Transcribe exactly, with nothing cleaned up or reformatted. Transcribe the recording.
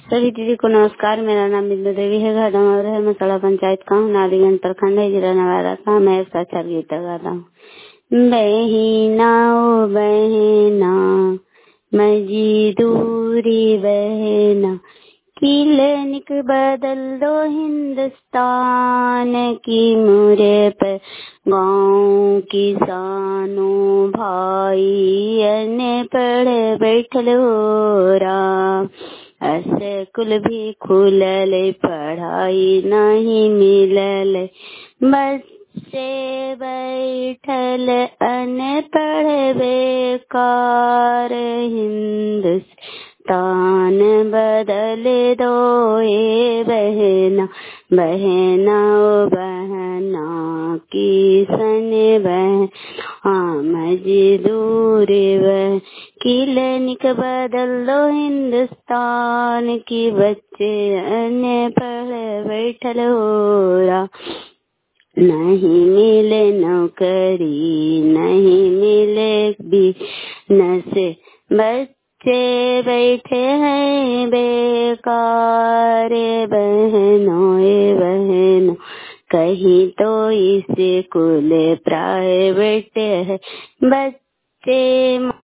सभी दीदी को नमस्कार। मेरा नाम बिंदु देवी है। घर और है मसाला पंचायत का हूँ, नालीगंज प्रखंड है, जिला नवादा का। मैं इसका चार गीत गाता हूँ। बहना ओ बहना मजी दूरी बहना, क्लिनिक बदल दो हिंदुस्तान की, मुरे पर गाँव किसानों भाई अनपढ़ बैठल हो रहा, स्कूल भी खुलल पढ़ाई नहीं मिलल, बच्चे बैठल अनपढ़ बेकार, हिंदुस्तान बदल दो ए बहना, बहना ओ बहना किसन बहना मजदूर बहन, क्लिनिक बदल दो हिंदुस्तान की, बच्चे अनपढ़ बैठल हो रहा, नहीं मिले नौकरी नहीं मिले बिजनेस, बच्चे बैठे हैं बेकार, बहनों ए बहनों कहीं तो स्कूल प्राइवेट है, बच्चे